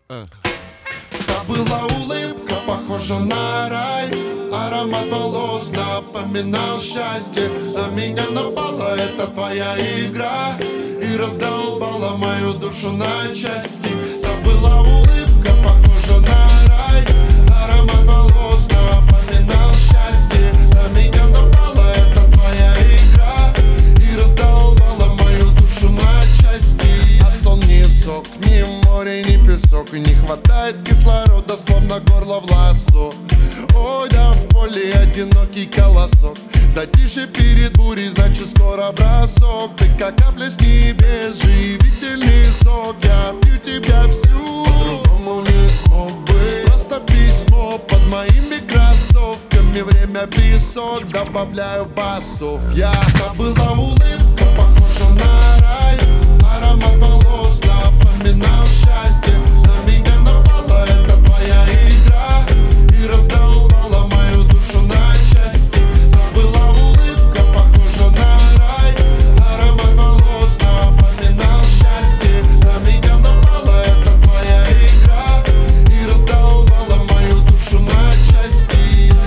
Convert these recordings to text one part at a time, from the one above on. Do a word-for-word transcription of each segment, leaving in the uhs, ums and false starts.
Та была улыбка, похожа на рай. Аромат волос напоминал счастье. На меня напала эта твоя игра и раздолбала мою душу на части. Та была улыбка, похожа на рай. Аромат волос напоминал счастье. На меня напала эта твоя игра и раздолбала мою душу на части. А сон не сок, ни море, ни песок. И не хватает кислорода, словно горло в лассо. Ой, да в поле одинокий колосок. Затишье перед бурей, значит скоро бросок. Ты как капля с небес, живительный сок. Я пью тебя всю, по-другому не смог бы. Просто письмо под моими кроссовками. Время песок, добавляю басов. Я, та была улыбка, похожа на рай. Аромат волос напоминал счастье. На меня напала эта твоя игра и раздолбала мою душу на части. Та была улыбка, похожа на рай. Аромат волос напоминал счастье. На меня напала эта твоя игра и раздолбала мою душу на части.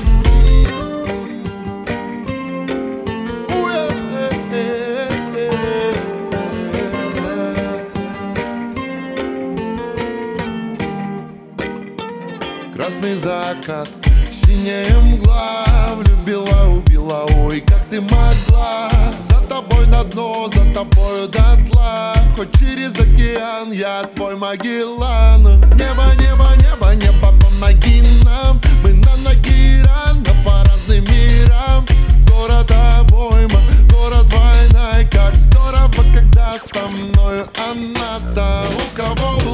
Красный закат, синяя мгла. Влюбила, убила, ой, как ты могла. За тобой на дно, за тобою дотла. Хоть через океан, я твой Магеллан. Небо, небо, небо, небо, помоги нам. Мы на ноги рано по разным мирам. Город обойма, город война. И как здорово, когда со мною она-то. У кого